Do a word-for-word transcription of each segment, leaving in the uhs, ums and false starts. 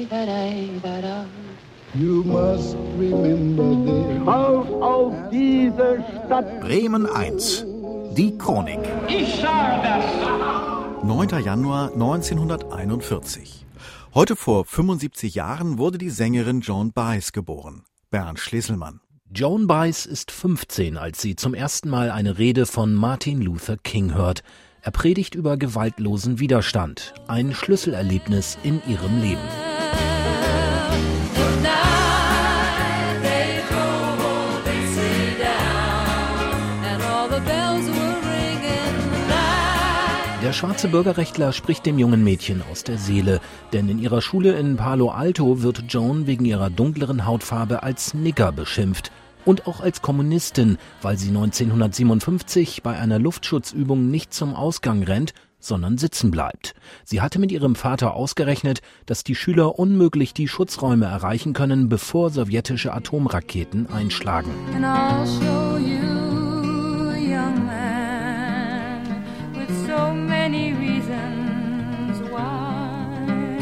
You must remember this. Auf, auf diese Stadt. Bremen eins. Die Chronik. Ich sage das. neunter Januar neunzehnhunderteinundvierzig. Heute vor fünfundsiebzig Jahren wurde die Sängerin Joan Baez geboren. Bernd Schlesselmann. Joan Baez ist fünfzehn, als sie zum ersten Mal eine Rede von Martin Luther King hört. Er predigt über gewaltlosen Widerstand. Ein Schlüsselerlebnis in ihrem Leben. Der schwarze Bürgerrechtler spricht dem jungen Mädchen aus der Seele, denn in ihrer Schule in Palo Alto wird Joan wegen ihrer dunkleren Hautfarbe als Nigger beschimpft und auch als Kommunistin, weil sie neunzehnhundertsiebenundfünfzig bei einer Luftschutzübung nicht zum Ausgang rennt, sondern sitzen bleibt. Sie hatte mit ihrem Vater ausgerechnet, dass die Schüler unmöglich die Schutzräume erreichen können, bevor sowjetische Atomraketen einschlagen. So many reasons why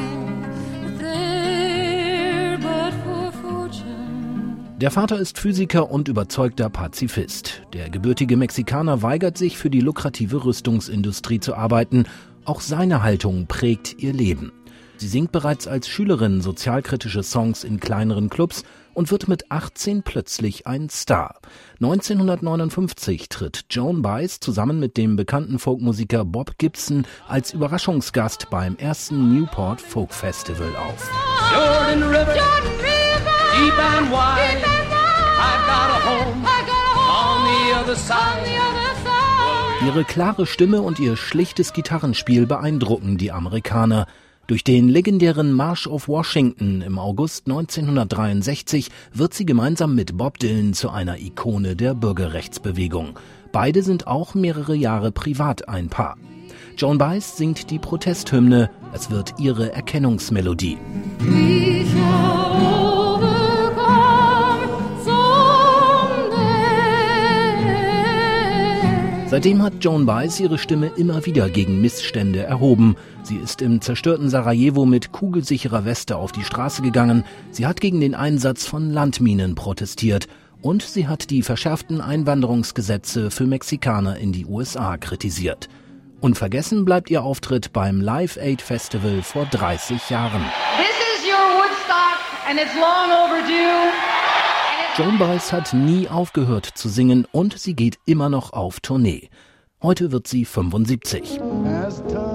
there but for fortune. Der Vater ist Physiker und überzeugter Pazifist. Der gebürtige Mexikaner weigert sich, für die lukrative Rüstungsindustrie zu arbeiten. Auch seine Haltung prägt ihr Leben. Sie singt bereits als Schülerin sozialkritische Songs in kleineren Clubs und wird mit achtzehn plötzlich ein Star. neunzehnhundertneunundfünfzig tritt Joan Baez zusammen mit dem bekannten Folkmusiker Bob Gibson als Überraschungsgast beim ersten Newport Folk Festival auf. Jordan River, Jordan River, deep and wide, I've got a home, I got a home on the other side. On the other side. Ihre klare Stimme und ihr schlichtes Gitarrenspiel beeindrucken die Amerikaner. Durch den legendären March of Washington im August neunzehnhundertdreiundsechzig wird sie gemeinsam mit Bob Dylan zu einer Ikone der Bürgerrechtsbewegung. Beide sind auch mehrere Jahre privat ein Paar. Joan Baez singt die Protesthymne, es wird ihre Erkennungsmelodie. Seitdem hat Joan Baez ihre Stimme immer wieder gegen Missstände erhoben. Sie ist im zerstörten Sarajevo mit kugelsicherer Weste auf die Straße gegangen. Sie hat gegen den Einsatz von Landminen protestiert. Und sie hat die verschärften Einwanderungsgesetze für Mexikaner in die U S A kritisiert. Unvergessen bleibt ihr Auftritt beim Live Aid Festival vor dreißig Jahren. This is your Woodstock and it's long overdue. Joan Baez hat nie aufgehört zu singen und sie geht immer noch auf Tournee. Heute wird sie fünfundsiebzig.